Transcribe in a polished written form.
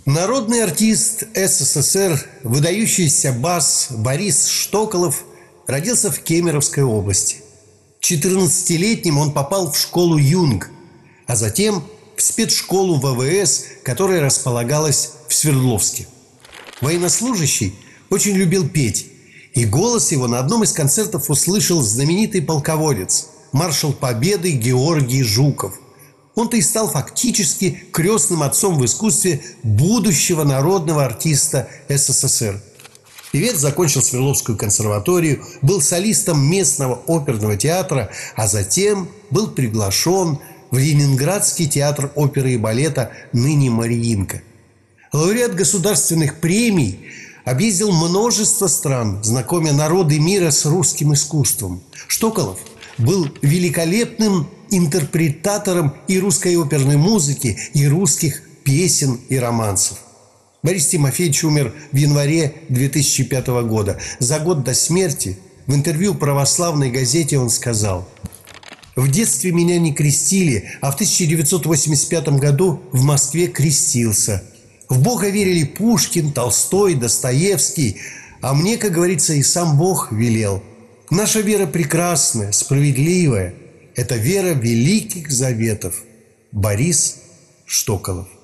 Народный артист СССР, выдающийся бас Борис Штоколов родился в Кемеровской области. 14-летним он попал в школу «Юнг», а затем в спецшколу ВВС, которая располагалась в Свердловске. Военнослужащий очень любил петь, и голос его на одном из концертов услышал знаменитый полководец, маршал Победы Георгий Жуков. Он-то и стал фактически крестным отцом в искусстве будущего народного артиста СССР. Певец закончил Свердловскую консерваторию, был солистом местного оперного театра, а затем был приглашен в Ленинградский театр оперы и балета, ныне Мариинка. Лауреат государственных премий, объездил множество стран, знакомя народы мира с русским искусством. Штоколов был великолепным интерпретатором и русской оперной музыки, и русских песен и романсов. Борис Тимофеевич умер в январе 2005 года. За год до смерти в интервью православной газете он сказал: «В детстве меня не крестили, а в 1985 году в Москве крестился. В Бога верили Пушкин, Толстой, Достоевский, а мне, как говорится, и сам Бог велел. Наша вера прекрасная, справедливая. Это вера великих заветов». Борис Штоколов.